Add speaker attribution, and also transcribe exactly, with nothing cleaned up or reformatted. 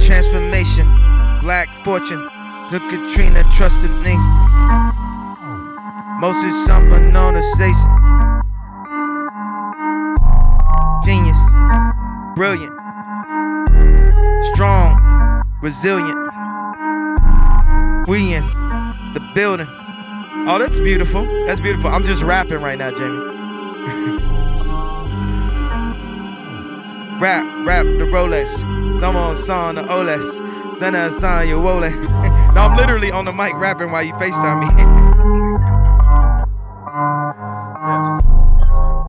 Speaker 1: transformation. Black fortune. To Katrina, trusted nation. Moses Shumpert notation. Genius. Brilliant. Strong. Resilient. We in the building. Oh, that's beautiful. That's beautiful. I'm just rapping right now, Jamie. Rap, rap the Rolex. Thumb on song the O L E S. Then I sign your wallet. No, I'm literally on the mic rapping while you FaceTime me.